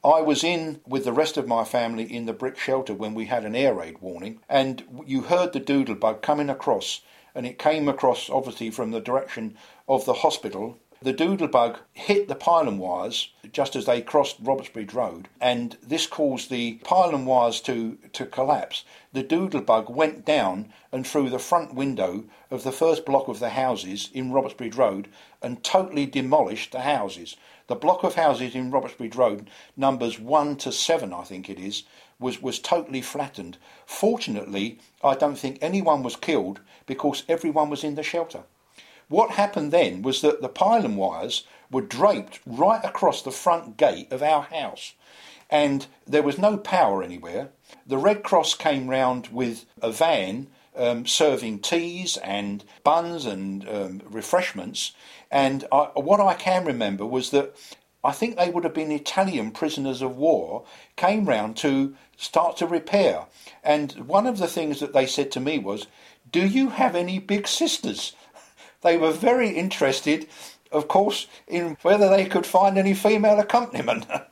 I was in with the rest of my family in the brick shelter when we had an air raid warning, and you heard the doodlebug coming across, and it came across obviously from the direction of the hospital. The doodlebug hit the pylon wires just as they crossed Robertsbridge Road, and this caused the pylon wires to collapse. The doodlebug went down and through the front window of the first block of the houses in Robertsbridge Road and totally demolished the houses. The block of houses in Robertsbridge Road, numbers 1 to 7 I think it is, was totally flattened. Fortunately, I don't think anyone was killed because everyone was in the shelter. What happened then was that the pylon wires were draped right across the front gate of our house, and there was no power anywhere. The Red Cross came round with a van serving teas and buns and refreshments, and what I can remember was that I think they would have been Italian prisoners of war, came round to start to repair. And one of the things that they said to me was, "Do you have any big sisters?" They were very interested, of course, in whether they could find any female accompaniment.